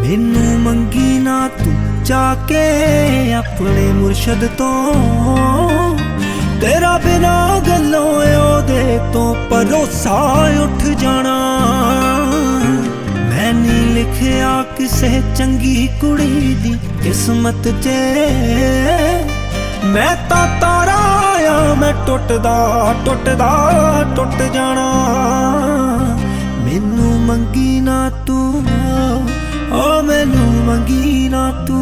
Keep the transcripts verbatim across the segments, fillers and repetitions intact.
मैनू मंगी ना तू जाके अपने मुर्शद तो, तेरा बिना गल्लों ओदे तो भरोसा उठ जाना। मैं नी लिखिया किसे चंगी कुड़ी दी किस्मत च, मैं तां तारा आया मैं टुटदा टुटदा टुट जाना। मैनू मंगी ना तू, ओ मैनू मंगी ना तू।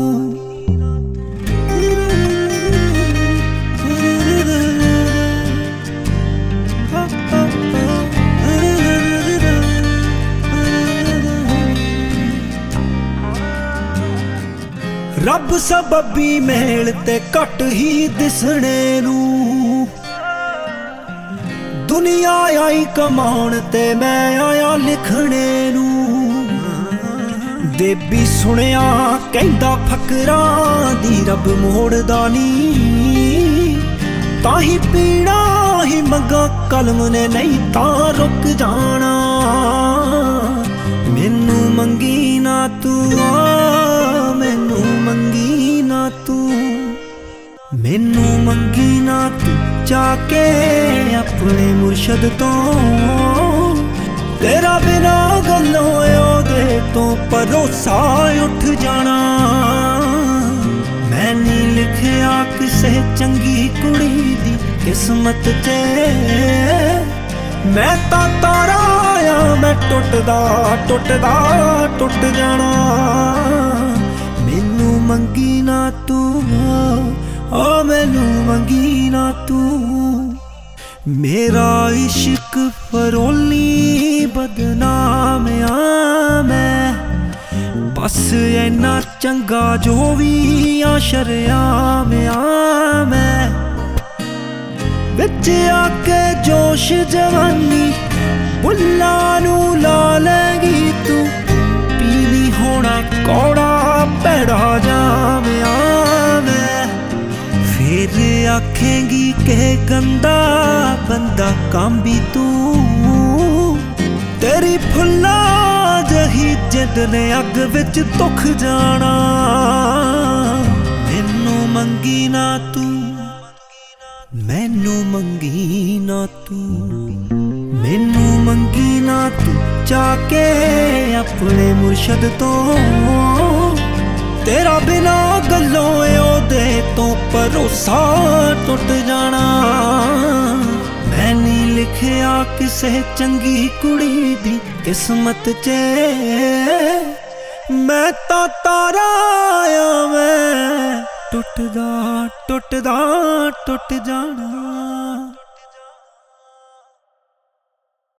रब सबबी मेल ते घट ही दिसने नू, दुनिया आई कमाउण ते मैं आया लिखने नू। देबी सुनिया कहंदा फकरां दी रब मोड़दा नी, ताही पीड़ा ही मंगा कलम ने नहीं तां रुक जाना। मैनू मंगी ना तू, मैनू मंगी ना तू। मैनू मंगी ना तू जाके अपने मुर्शद तो, तेरा बिना गल्लों ओदे तो भरोसा उठ जाना। मैं नी लिखिया किसे चंगी कुड़ी दी किस्मत च, मैं तां तारा आया मैं टुटदा टुटदा टुट जाना। मैनू मंगी ना तू, ओ मैनू मंगी ना तू। मेरा इश्क फरोली बदनाम आ मैं, बस इन्ना चंगा जो भी आ शर्याम आ मैं। विच आके जोश जवानी बुल्ला नू ला लेगी तू, पीली होना कौड़ा पैड़ा जाम आ मैं। फिर आखेंगी के गंदा बंदा काम भी तू, तेरी फुल्ला जही जिद ने अग विच दुख जाना। मैनू मंगी ना तू, मैनू मंगी ना तू। मैनू मंगी ना तू जाके अपने मुर्शद तो, तेरा बिना गल्लों ओदे तो भरोसा टुट जाना। मैं नी लिखिया किसे चंगी कुड़ी दी किस्मत च, मैं तां तारा आया मैं टुटदा टुटदा टुट जाना।